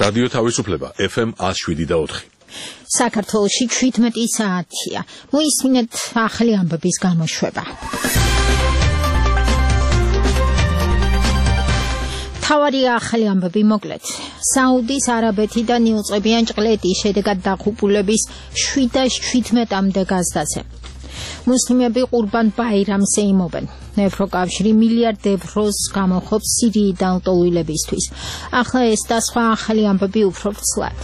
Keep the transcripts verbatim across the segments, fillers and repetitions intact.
რადიო თავისუფლება F M one oh seven და four. საქართველოში შვიდმეტი საათია. მოისმინეთ ახალი ამბების გამოშვება. თავარი ახალი ამბები მოკლედ. საუდის არაბეთიდან იუწყებიან ჭყლეტის შედეგად დაღუპულების შვიდ შვიდმეტამდე გაზდაზე. მუსლიმები ყურბან ბაირამს ეიმობენ. ევროკავშირი მილიარდ ევროს გამოხობს სირიიდან ლტოლვილებისთვის. ახლა ეს და სხვა ახალი ამბები უფრო ვრცლად.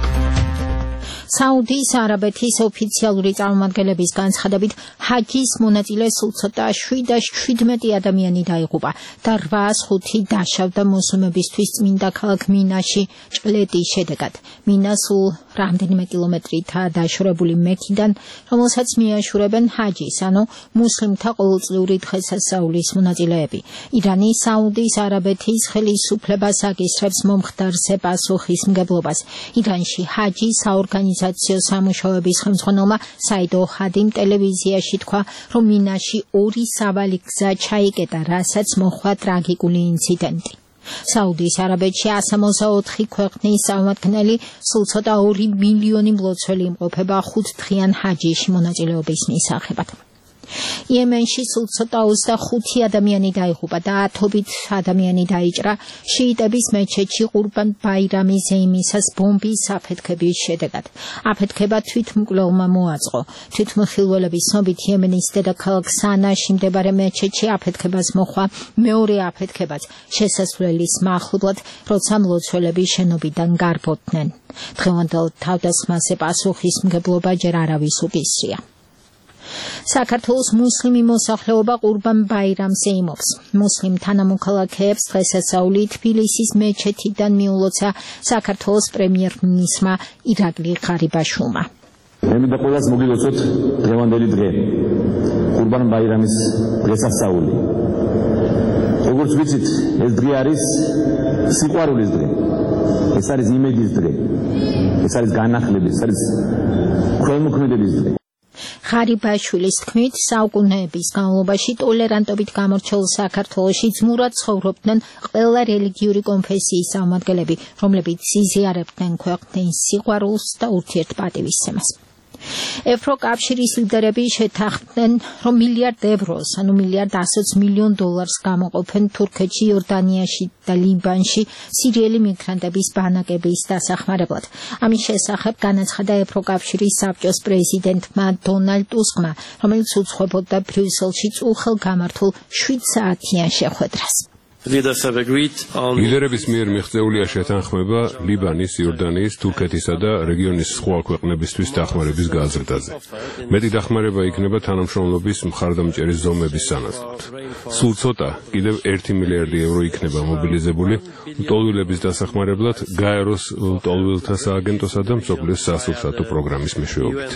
საუდის არაბეთის ოფიციალური წარმომადგენლების განცხადებით ჰაჯის მონაწილე სულ ცოტა შვიდ შვიდმეტი ადამიანი დაიღუპა და რვაას ხუთი დაშავდა მუსლიმებისთვის წმინდა ქალაქ მინაში ჭყლეტის შედეგად. მინა სულ რამდენიმე კილომეტრითაა დაშორებული მექიდან, რომელსაც მიაშურებენ ჰაჯის, ანუ მუსლიმთა ყოველწლიური დღესასწაულის მონაწილეები. ირანი საუდის არაბეთის ხელისუფლებას აკისრებს მომხდარზე პასუხისმგებლობას. ირანში ჰაჯის საორგანიზაციო სამუშაოების ხელმძღვანელმა საიდ ოჰადიმ ტელევიზიაში თქვა, რომ მინაში ორი სავალი გზა ჩაიკეტა, რასაც მოჰყვა ტრაგიკული ინციდენტი. საუდის არაბეთში one hundred sixty-four ქვეყნის წარმომადგენელი სულ ცოტა ორი მილიონი მლოცველი იმყოფება ხუთდღიან ჰაჯიში მონაწილეობის მისაღებად. იემენში სულ ცოტა ოცდახუთი ადამიანი დაიღუპა და ათობით ადამიანი დაიჭრა შიიტების მეჩეთში ყურბან ბაირამის ზეიმისას ბომბის აფეთქების შედეგად. აფეთქება თვითმკვლელმა მოაწყო. თვითმხილველების ცნობით იემენის დედაქალაქ სანაში მდებარე მეჩეთში აფეთქებას მოჰყვა მეორე აფეთქებაც შესასვლელის მახლობლად, როცა მლოცველები შენობიდან გარბოდნენ. დღევანდელ თავდასხმაზე პასუხისმგებლობა ჯერ არავის უკისრია. საქართველოს მუსლიმი მოსახლეობა ყურბან ბაირამს ეიმობს. მუსლიმ თანამოქალაქეებს დღესასწაული თბილისის მეჩეთიდან მიულოცა საქართველოს პრემიერ-მინისტრმა ირაკლი ღარიბაშვილმა. მე მინდა ყველას მოგილოცოთ დღევანდელი დღე, ყურბან ბაირამის დღესასწაული. როგორც ვიცით, ეს დღე არის სიყვარულის დღე. ეს არის იმედის დღე. ეს არის განახლების, ეს არის ქველმოქმედების დღე. ღარიბაშვილის თქმით, საუკუნეების განმავლობაში ტოლერანტობით გამორჩეულ საქართველოში ძმურად ცხოვრობდნენ ყველა რელიგიური კონფესიის წარმომადგენლები, რომლებიც იზიარებდნენ ქვეყნის სიყვარულს და ურთიერთპატივისცემას. ევროკავშირის ლიდერები შეთანხმდნენ, რომ მილიარდ ევროს, ანუ მილიარდ one hundred მილიონ დოლარს გამოყოფენ თურქეთში, იორდანიაში და ლიბანში სირიელი მიგრანტების ბანაკების დასახმარებლად. ამის შესახებ განაცხადა ევროკავშირის საბჭოს პრეზიდენტმა დონალდ ტუსკმა, რომელიც უძღვებოდა ბრიუსელში წულხელგამართულ შვიდ საათიან შეხვედრას. ლიდერების მიერ მიღწეულია შეთანხმება ლიბანის, იორდანიის, თურქეთისა და რეგიონის სხვა ქვეყნებისთვის დახმარების გაზრდაზე. მეტი დახმარება იქნება თანამშრომლობის მხარდამჭერი ზომების სანაცვლოდ. სულ ცოტა, კიდევ ერთი მილიარდი ევრო იქნება მობილიზებული ლტოლვილების დასახმარებლად გაეროს ლტოლვილთა სააგენტოსა და მსოფლიოს სასურსათო პროგრამის მეშვეობით.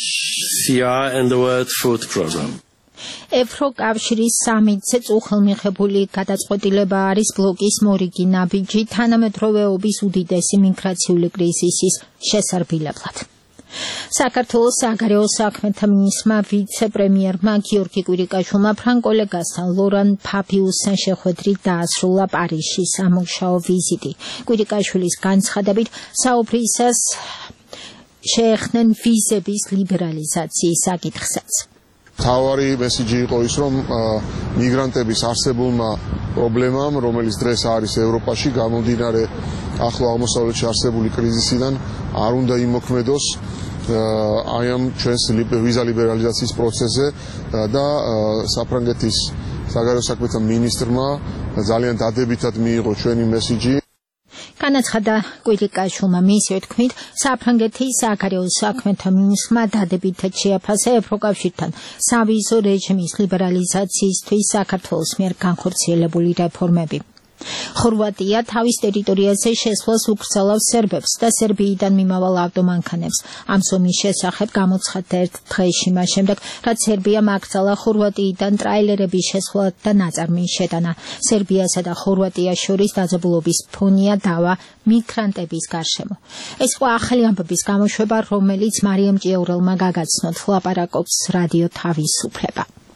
ევროკავშირის სამიტზე წუხელმიღებული გადაწყვეტილება არის ბლოკის მორიგი ნაბიჯი თანამედროვეობის უდიდესი მიგრაციული კრიზისის შესარბილებლად. საქართველოს საგარეო საქმეთა მინისტრმა ვიცე-პრემიერმა გიორგი კვირიკაშვილმა ფრანკოლეგასთან ლორან ფაბიუსთან შეხვედრით დაასრულა პარიზში სამუშაო ვიზიტი. კვირიკაშვილის განცხადებით, საუბრისას შეეხნენ ვიზების ლიბერალიზაციის საკითხსაც. თავარი მესიჯი იყო ის, რომ მიგრანტების არსებულმა პრობლემამ, რომელიც დღეს არის ევროპაში, გამომდინარე ახლო აღმოსავლეთში არსებული კრიზისიდან, არ უნდა იმოქმედოს აი ამ ჩვენს ვიზა ლიბერალიზაციის პროცესზე და საფრანგეთის საგარეო საქმეთა მინისტრმა ძალიან დადებითად მიიღო ჩვენი მესიჯი. განაცხადა კვირიკაშვილმა მისივე თქმით, საფრანგეთის საგარეო საქმეთა მინისტრმა დადებითად შეაფასა ევროკავშირთან სავიზო რეჟიმის ლიბერალიზაციისთვის საქართველოს მიერ განხორციელებული რეფორმები. ხორვატია თავის ტერიტორიაზე შესვლას უკრძალავს სერბებს და სერბიიდან მიმავალ ავტომანქანებს. ამ ზომის შესახებ გამოცხადდა ერთ დღეში მას შემდეგ, რაც სერბიამ აკრძალა ხორვატიიდან ტრაილერების შესვლა და ნაწარმის შეტანა. სერბიასა და ხორვატიას შორის დაძაბულობის ფონია დავა მიგრანტების გარშემო. ეს იყო ახალი ამბების გამოშვება, რომელიც მარიამ ჭიაურელმა გაგაცნოთ. ლაპარაკობს რადიო თავისუფლება.